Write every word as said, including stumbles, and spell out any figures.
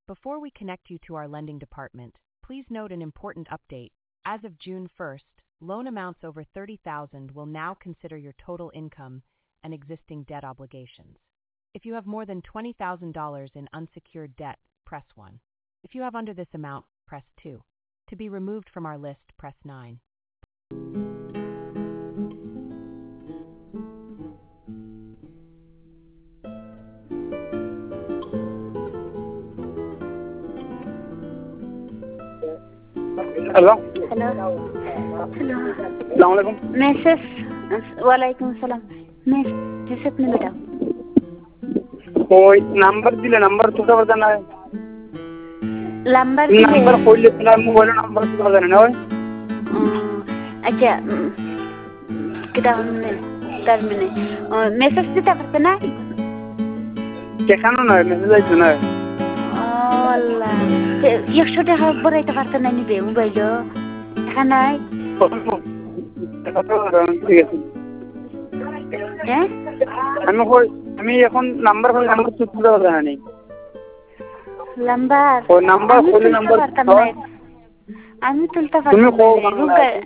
Before we connect you to our lending department, please note an important update. As of June first, loan amounts over thirty thousand dollars will now consider your total income and existing debt obligations. If you have more than twenty thousand dollars in unsecured debt, press one. If you have under this amount, press two. To be removed from our list, press nine. Hello hello hello अस्सलाम वालेकुम message वालेकुम सलाम message अपने बेटा कोई number दिले number तुझा बताना है नंबर दिले नंबर खोल ले अपना मोबाइल नंबर तुझा बताना है अच्छा कितना हमने टर्मिने मैसेज दिता पड़ता ना क्या खाना ना मैसेज आई सुना है Allah एक छोटे हाँ बड़ा इतना करता नहीं बे मोबाइल खाना है हैं हमें कोई हमें ये कौन नंबर कोई नंबर तुझा बताना नहीं नंबर कोई नंबर कोई नंबर আমি তুলতে পারতাম না